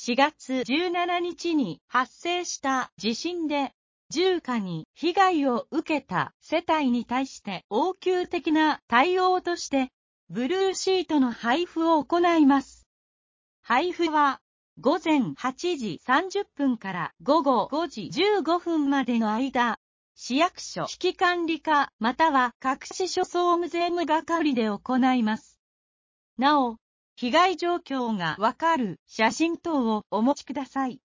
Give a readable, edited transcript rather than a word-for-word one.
4月17日に発生した地震で、住家に被害を受けた世帯に対して応急的な対応として、ブルーシートの配布を行います。配布は、午前8時30分から午後5時15分までの間、市役所危機管理課または各市所総務税務係で行います。なお、被害状況がわかる写真等をお持ちください。